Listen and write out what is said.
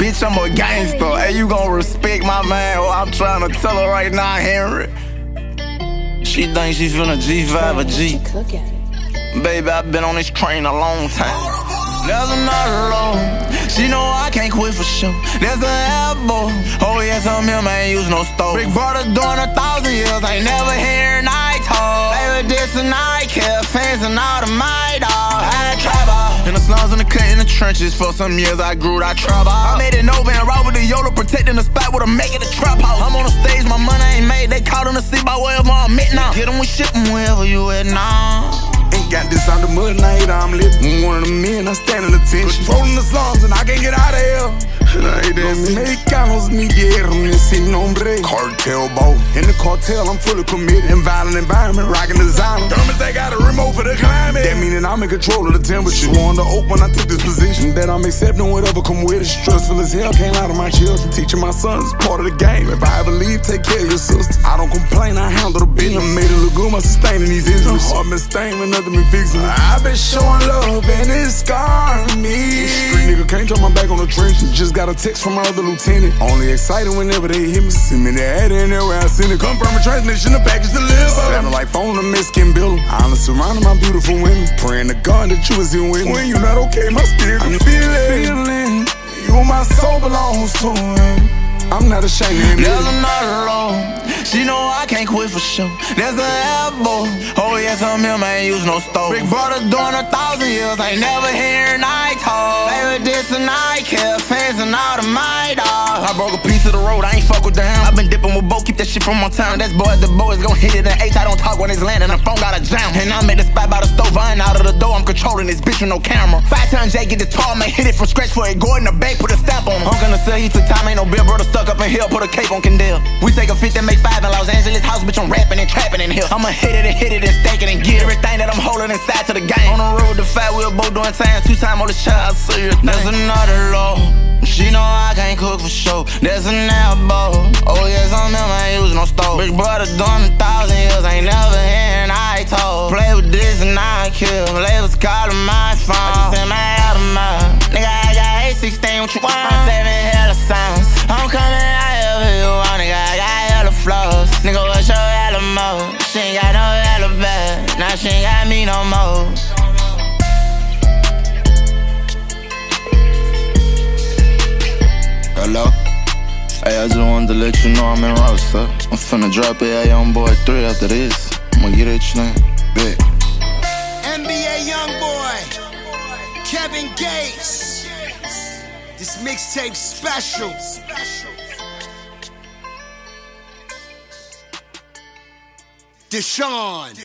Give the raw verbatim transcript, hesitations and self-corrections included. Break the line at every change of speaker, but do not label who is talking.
bitch, I'm a gangster. Hey, you gon' respect my man, or I'm trying to tell her right now, Henry. She thinks she's finna G five a G. Baby, I've been on this train a long time. There's another low. She know I can't quit for sure. There's an elbow. Oh yes, I'm him, I ain't use no stove. Big brother doing a thousand years, ain't never hearing I talk. Baby, this and I care, fans and all the my dog. I ain't trouble. In the slums, in the cut, in the trenches. For some years I grew that trouble. I made it Nova and roll with the YOLO, protecting the spot with a making the trap house. I'm on the stage, my money ain't made. They caught on the seat by wherever I'm at now. Get them, we ship them wherever you at now.
Ain't got this out the mud, now hate I'm living. One of the men, I stand in attention. Controlling the slums and I can't get out of here. Los mexicanos me dieron ese nombre. Cartel ball. In the cartel, I'm fully committed. In violent environment, rocking designer. Dummies, they got a remote for the climate. That meaning I'm in control of the temperature. Sworn to open, I took this position. That I'm accepting whatever come with it. Stressful as hell, can't lie to my children. Teaching my sons is part of the game. If I ever leave, take care of your sister. I don't complain, I handle the business. I made it look good, my sustaining these injuries. Heart been stained with nothing been fixing it. I've been showing love and it's scarring me. Street nigga can't turn my back on the trench. Just got a text from my other lieutenant. Only excited whenever they hit me. Send me the ad in there where I send it. Confirm a transmission, the package delivered. Sounding like phone, a Mexican bill. I'm surrounding my beautiful women. Praying to God that you was here with me. When you're not okay, my spirit I'm feeling. feeling. You, my soul belongs to him. I'm not ashamed of him.
There's another low. She know I can't quit for sure. There's an elbow. Oh yes, I'm him, I ain't use no stove. Big brother doing a thousand years, ain't never hearing I talk. Baby, this and I care, fans and all the my dog. I broke a piece of the road, I ain't fuck with them. I been dipping with Bo, keep that shit from my town. That's boy, the boys gon' hit it in H. I don't talk when it's landing, the phone got a jam. And I'm at the spot by the stove, I ain't out of the door. I'm controlling this bitch with no camera. Five times Jay get the tar, man, hit it from scratch for it. Go in the bank, put a stamp on him. I'm gonna say he took time, ain't no bill, brother stuck up in here, put a cape on Kendall. We take a fifth and make five in Los Angeles house, bitch, I'm rapping and trapping in here. I'ma hit it and hit it and stack it and get everything that I'm holding inside to the game. On the road to fight, we were both doing time, two time on the child, serious. There's another low. She know I can't cook for sure. There's an elbow. Oh yes, I'm him, I ain't use no stove. Big brother doing a thousand years, ain't never hearing I told. Play with this and I kill. Labels calling my phone. I just sent my album out. Nigga, I got A sixteen, what you want? I'm saving hella sounds. I'm coming out here you want, nigga, I got hella flows. Nigga, what's your hella mode? She ain't got no hella bad. Now she ain't got me no more.
Hello? Hey, I just wanted to let you know I'm in Roster. I'm finna drop it at Young Boy three after this. I'ma get it, you know? Bet.
N B A Youngboy, Kevin Gates. This mixtape special. Deshaun.